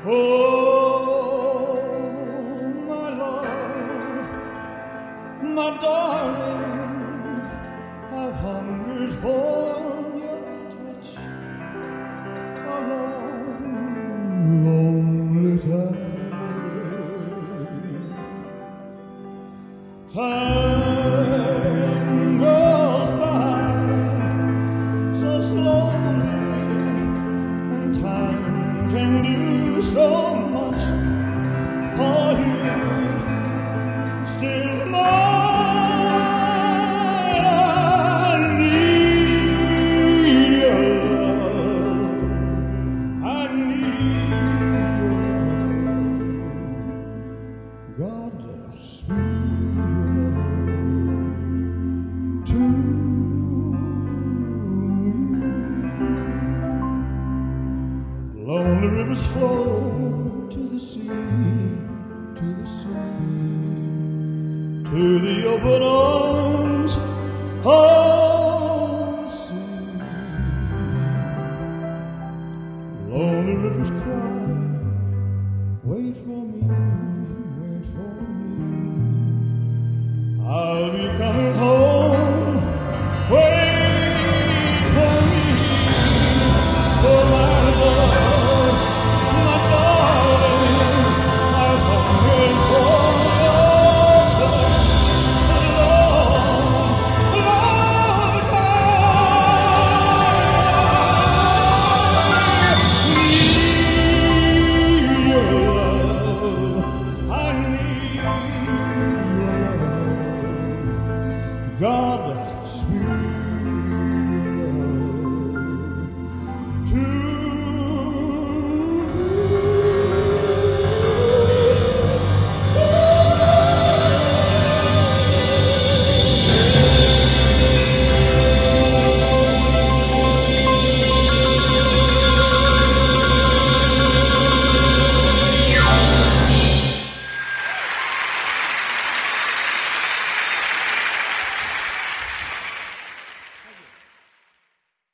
Oh, my love, my darling, I've hungered for your touch a long, lonely time. Time goes by so slowly, and time can do so much for you. Still mine, I need your love. I need your love. God sweet to lonely rivers flow to the sea, to the open arms of the sea. Lonely rivers cry, wait for me.